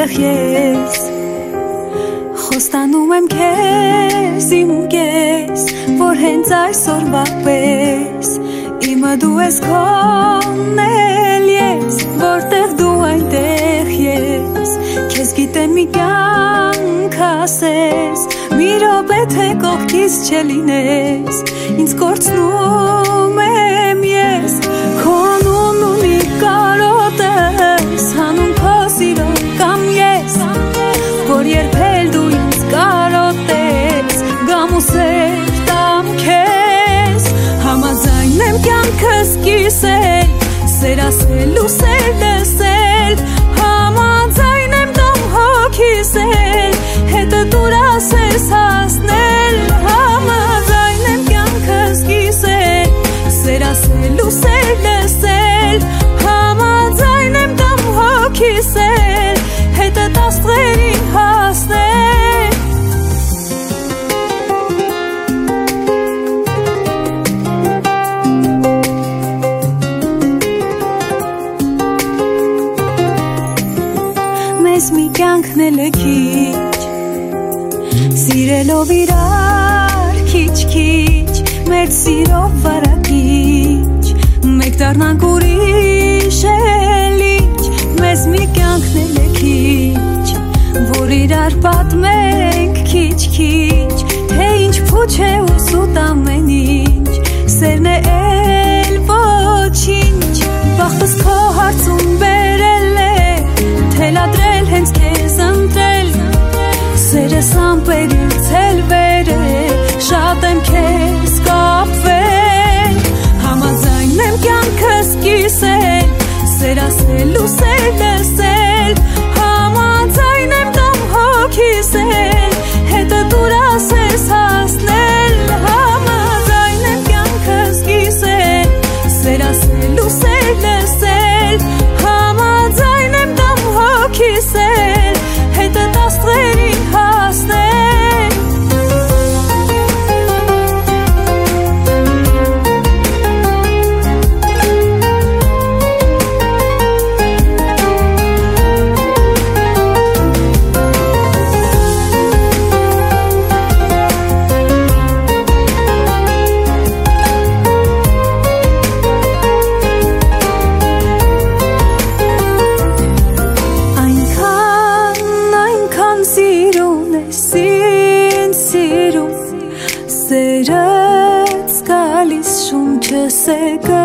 այնտեղ ես Խոստանում եմ քեզ իմ ու կես Որ հենց այսօրվա պես Իմը դու ես քոնն էլ ես Որտեղ դու այնտեղ ես Քեզ գիտեմ մի կյանք ասես Մի րոպե թե կողքից չլինես Ինձ կորցնում եմ ես Քոնուն ունի կարոտես Հանում քո սիրո կամ ես Որ երբել դու ինձ կարոտես Գամ ու սեր տամ քեզ Համաձայն եմ կյանքս կիսել Սեր ասել ու սեր լսել Համաձայն եմ տամ հոգիսել Հետը դուր ասես հասնել Համաձայն եմ կյանքս կիսել Սեր ասել ու սեր լսել Համաձայն եմ տամ հոգիսել Հետը տաստղերին հասնել Մեզ մի կյանքն էլ է քիչ Սիրելով իրար քիչ-քիչ Մեր սիրով վարակիչ Մեկ դառնանք ուրիշ էլիչ Մեզ մի կյանքն էլ է քիչ Որ իրար պատմենք քիչ-քիչ Թե ինչ փուչ է ու սուտ ամեն ինչ Սերն է էլ ոչինչ Բախտս քո հարցում բերել է Թելադրել հենց քեզ ընտրել Սերս ամպերից էլ վերել Շատ եմ քեզ կապվել Համաձայն եմ կյանքս կիսել Սեր ասել ու սեր լսել Համաձայն եմ տամ հոգիսել Հետը դուր ասես հասնել Համաձայն եմ կյանքս կիսել Սեր ասել ու սեր լսել Համաձայն եմ տամ հոգիսել Հետը տաստղերին հասնել Սերից գալիս շունչս է